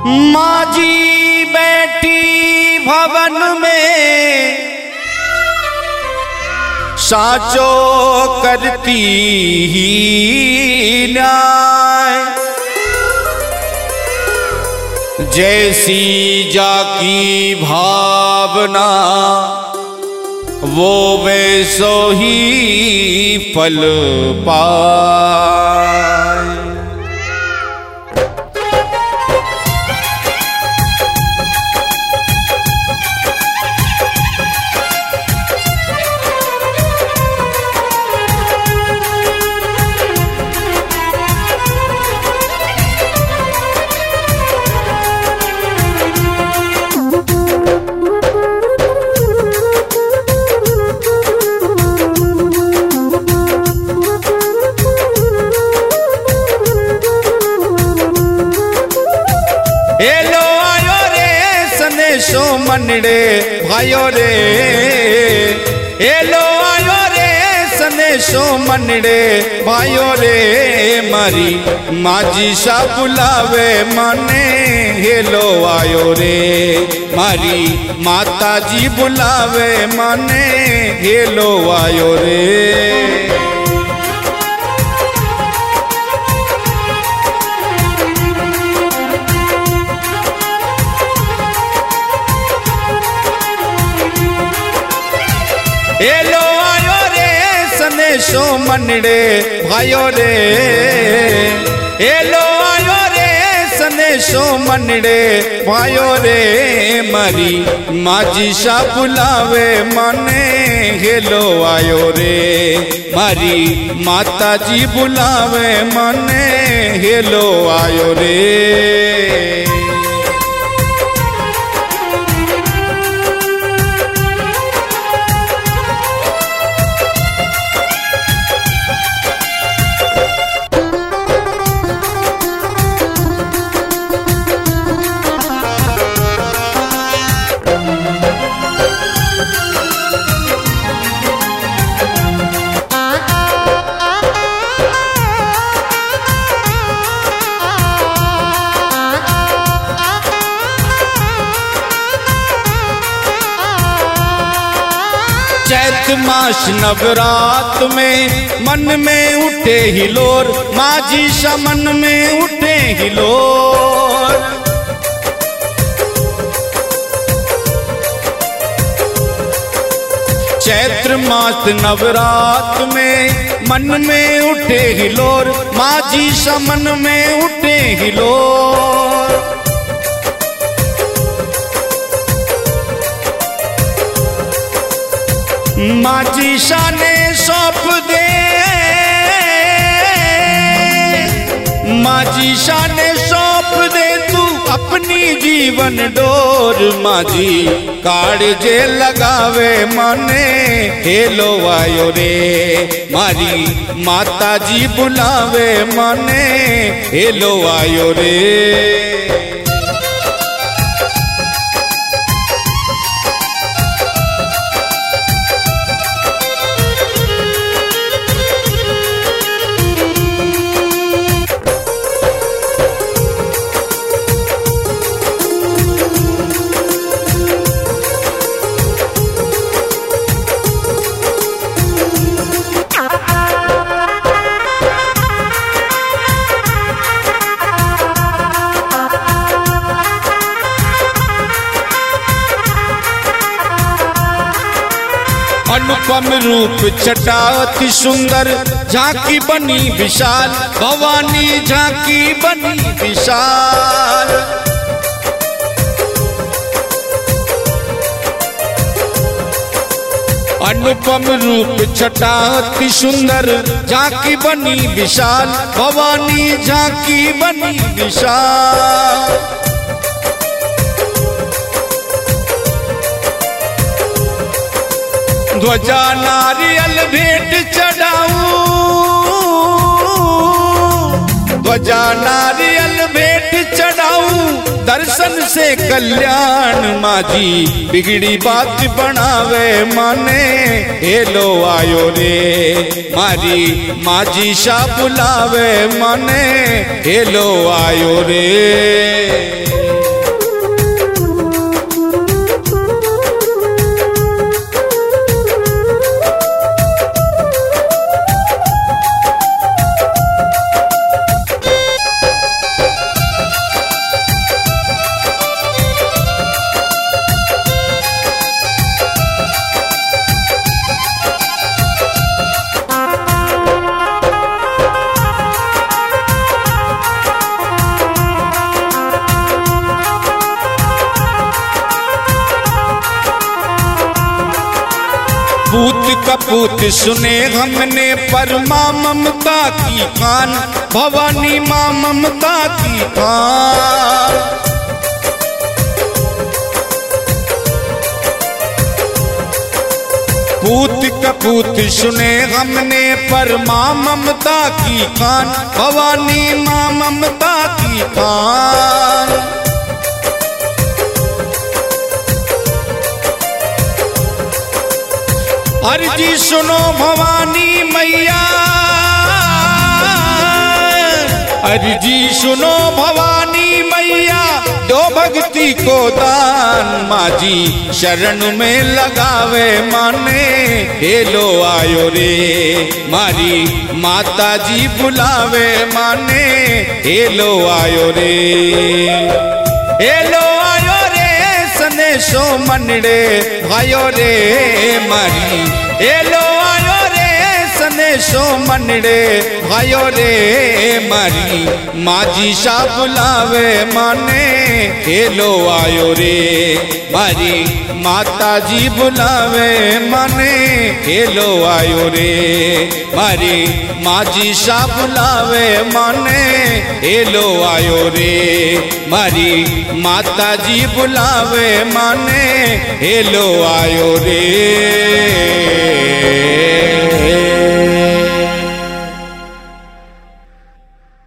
माजी बैठी भवन में साचो करती ही न्याय। जैसी जाकी भावना वो वैसो ही फल पाए। मनड़े भाइयो रे एलो आयो रे सनेशो मनड़े भाइयो रे मारी माजी सा बुलावे माने हेलो आयो रे मारी माता जी बुलावे माने हेलो आयो रे। एलो आयो रे सनेशो मनड़े भाइयो रे एलो आयो रे सनेशो मनड़े भाइयो रे मारी माजी सा बुलावे माने हेलो आयो रे मारी माता जी बुलावे माने हेलो आयो रे। चैत मास नवरात में मन में उठे हिलोर माजी सा मन में उठे हिलोर। चैत्र मास नवरात में मन में उठे हिलोर माजी सा मन में उठे हिलोर। माजी शाने सौंप दे माजी शाने सौंप दे तू अपनी जीवन डोर माजी काड़जे लगावे माने हेलो आयो रे मारी माता जी बुलावे माने हेलो आयो रे। अनुपम रूप छटावती सुंदर झांकी बनी विशाल भवानी झांकी बनी विशाल। अनुपम रूप छटावती सुंदर झांकी बनी विशाल भवानी झांकी बनी विशाल। ध्वजा नारियल भेंट चढ़ाऊं ध्वजा नारियल भेंट चढ़ाऊं दर्शन से कल्याण माजी बिगड़ी बात बनावे माने हेलो आयो रे मारी माजी सा बुलावे माने हेलो आयो रे। कपूत सुने हमने पर माँ ममता की खान, भवानी माँ ममता की खान। पूत कपूत सुने हमने पर माँ ममता की खान, भवानी माँ ममता की खान। अर्जी सुनो भवानी मैया, अर्जी सुनो भवानी मैया, दो भक्ति को दान। माँ जी शरण में लगावे माने, हेलो आयो रे मारी माता जी बुलावे माने, हेलो आयो रे, हेलो आयो रे सनेशो मनड़े आयो रे मारी, हेलो आयो रे सनेशो मनड़े आयो रे मारी माजी सा बुलावे माने, हेलो आयो रे मारी माता जी बुलावे माने, हेलो आयो रे मारी माजी सा बुलावे माने, हेलो आयो रे मारी माता जी बुलावे माने, हेलो आयो रे।